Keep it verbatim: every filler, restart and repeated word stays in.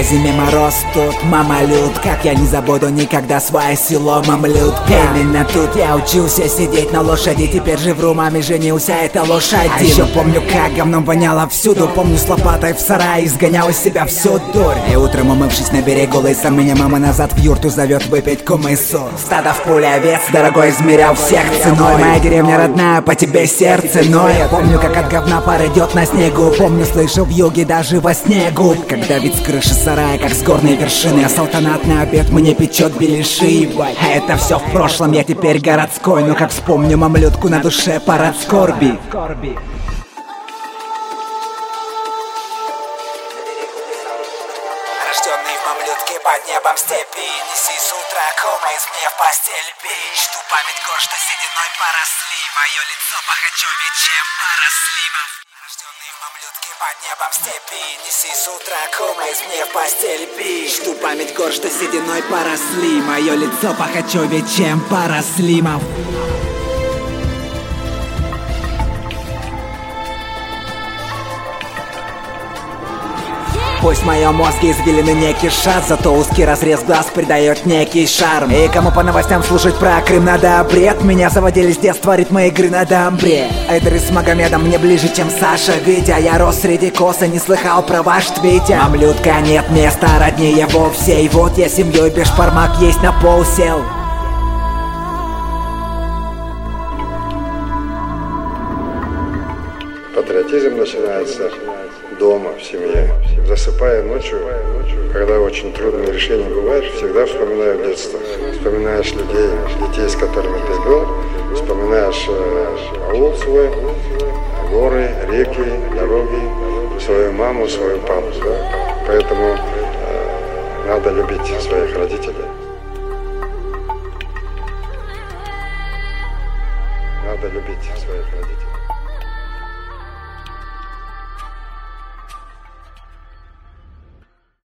По зиме мороз тут, мамалют, как я не забуду никогда свое село Мамлют. Именно тут я учился сидеть на лошади, теперь же в маме женился, это лошадь. А еще помню, как говном воняло всюду, помню, с лопатой в сарае изгонял из себя всю дурь. И утром, умывшись на берегу лыса, меня мама назад в юрту зовет выпить кумысу. Стадо в поле овец, дорогой, измерял всех ценой. Моя деревня родная, по тебе сердце ноет. Помню, как от говна пар идет на снегу, помню, слышу в юге даже во снегу. Когда вид с крыши сарая, как с горной вершины, а салтанатный обед мне печет беляши. А это все в прошлом, я теперь городской, но как вспомню мамлютку, на душе парад скорби. Рожденный в мамлютке под небом степи, неси с утра комайс мне в постель пей. Жду память гор, что сединой поросли, мое лицо похочевее, чем порослимов. Рожденный в мамлютке под небом степи, неси с утра комайс мне в постель пей. Жду память гор, что сединой поросли, мое лицо похочевее, чем порослимов. Пусть в моем мозге извилины не кишат, зато узкий разрез глаз придает некий шарм. И кому по новостям слушать про Крым надо бред, меня заводили с детства ритмы игры на дамбре. Эйдеры с Магомедом мне ближе, чем Саша Витя. Я рос среди коса, не слыхал про ваш твитя. Мамлютка, нет места роднее вовсе. И вот я семьей бешпармак есть на пол сел. Патриотизм начинается дома, в семье. Засыпая ночью, когда очень трудные решения бывают, всегда вспоминаю детство. Вспоминаешь людей, детей, с которыми ты был, вспоминаешь э, аул свой, горы, реки, дороги, свою маму, свою папу. Да? Поэтому э, надо любить своих родителей. Надо любить своих родителей.